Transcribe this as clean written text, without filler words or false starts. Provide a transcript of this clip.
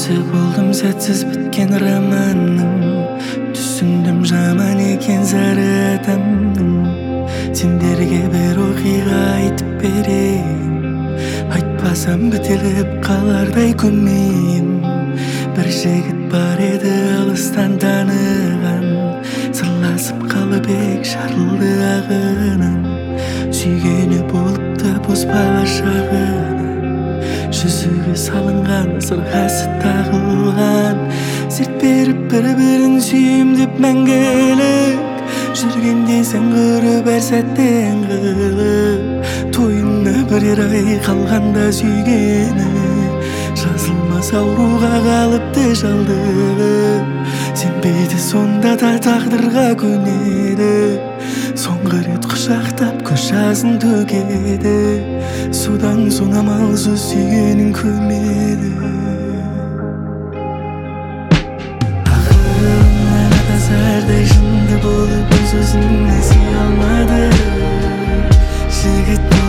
болдum сәтсіз біткен романның. Түсіндім жаман екен зары адамның. Сендерге бір оқиға айтып берейін. Айтпасам бітіліп қалардай көмейім. Бір жігіт бар еді алыстан таныған. Сырласып қалып ек жарылды ағынан. Сүйгені болыпты бос бала шағынан. Жүзігі салынған, сырғасы тағылған. Серт беріп бір-бірін сүйім деп мәңгілік. Жүргенде сен көріп әр сәттен қылып. Тойына бірер ай қалғанда сүйгені. Жазылмас ауруға қалыпты жалдығып. Сенбейді сонда да тағдырға көнеді. Соңғы рет құшақтап көз жазын төгеді. Содан соң амалсыз сүйгенін көрмеді. Ақылымнан атазардай жынды болып өз-өзіне сүйе алмады. Жігіт